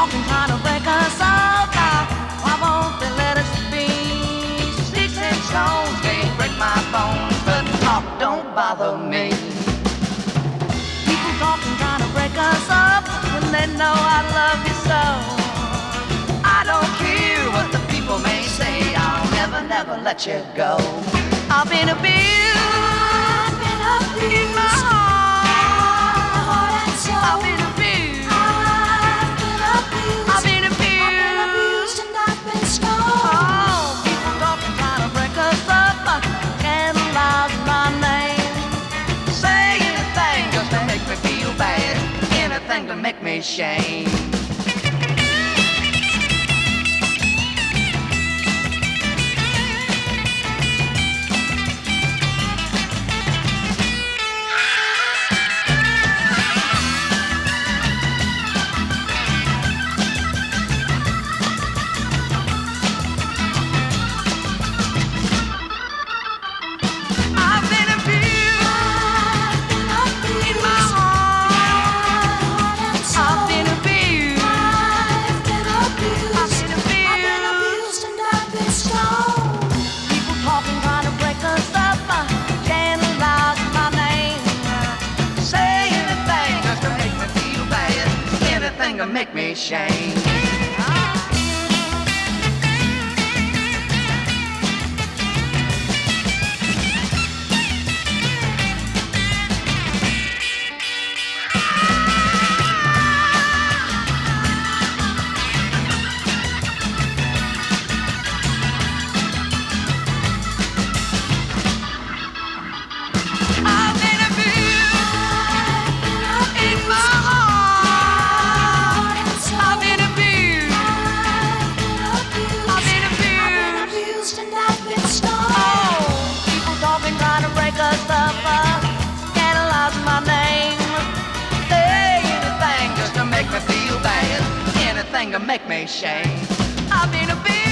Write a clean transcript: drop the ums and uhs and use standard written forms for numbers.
talking trying to break us up now. Why won't they let us be? Sticks and stones may break my bones, but talk don't bother me. People talking trying to break us up when they know I love you so. I don't care what the people may say, I'll never, never let you go. I've been abused in my heart and soul. I've been abused. I've been abused and I've been scorned. Oh, people talking trying to break us up, scandalize my name. Say anything just to make me feel bad, anything to make me shame. Make me shame. Make me shame. I've been a